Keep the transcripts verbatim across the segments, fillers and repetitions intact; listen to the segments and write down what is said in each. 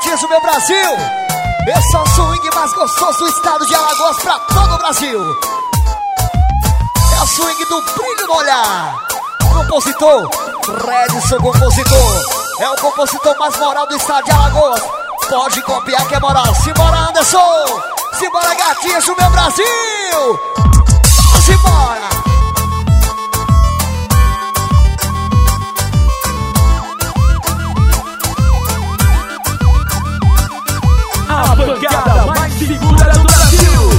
gatinhos do meu Brasil. Esse é o swing mais gostoso do estado de Alagoas pra todo o Brasil. É o swing do brilho no olhar. Compositor, Redson compositor. É o compositor mais moral do estado de Alagoas. Pode copiar que é moral. Simbora, Anderson. Simbora, gatinhos do meu Brasil. Vamos embora. A bancada mais segura do Brasil.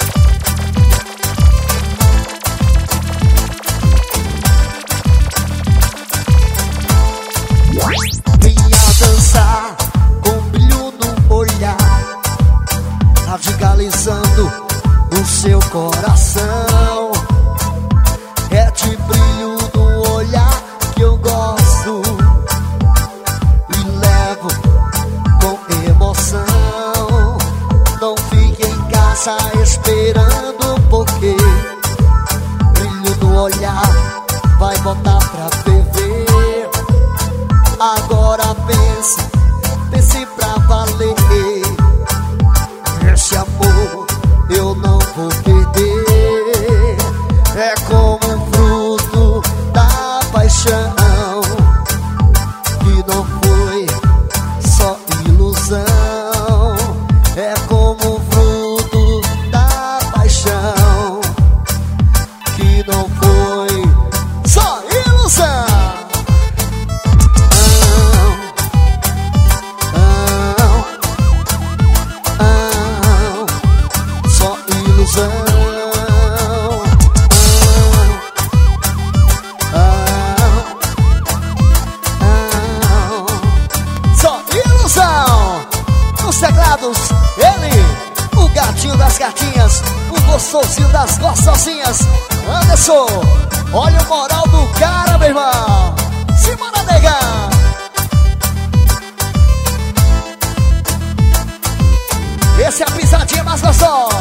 Venha dançar com brilho no olhar, radicalizando o seu coração. É de brilho no olhar que eu gosto e levo com emoção. Não fique em casa esperando, porque brilho no olhar vai botar pra ferver. Agora pense, pense pra valer. Esse amor eu não vou perder. É como um fruto da paixão, que não foi só ilusão. É como um fruto da paixão, que não foi só ilusão. Só ilusão. Nos teclados, ele, o gatinho das gatinhas, o gostosinho das gostosinhas, Anderson. Olha o moral do cara, meu irmão. Simbora, negão. Esse é a pisadinha mais gostosa.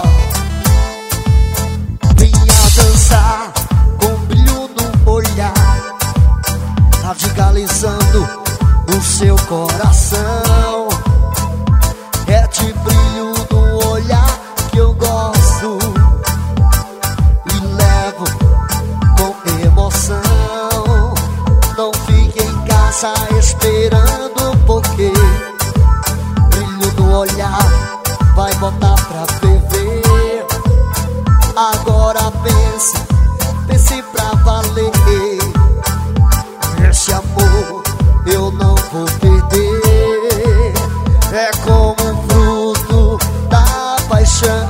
Venha dançar com brilho no olhar, radicalizando o seu coração. É de brilho no olhar que eu gosto e levo com emoção. Não fique em casa esperando, porque brilho no olhar vai botar pra ferver. Agora pense, pense pra valer. Esse amor eu não vou perder. É como um fruto da paixão,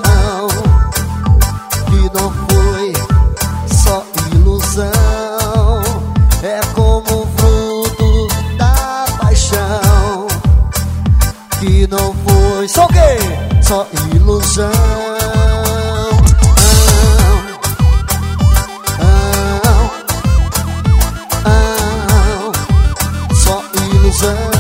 que não foi só ilusão. É como um fruto da paixão, que não foi só o quê? Só ilusão. Ah, ah, ah, só ilusão.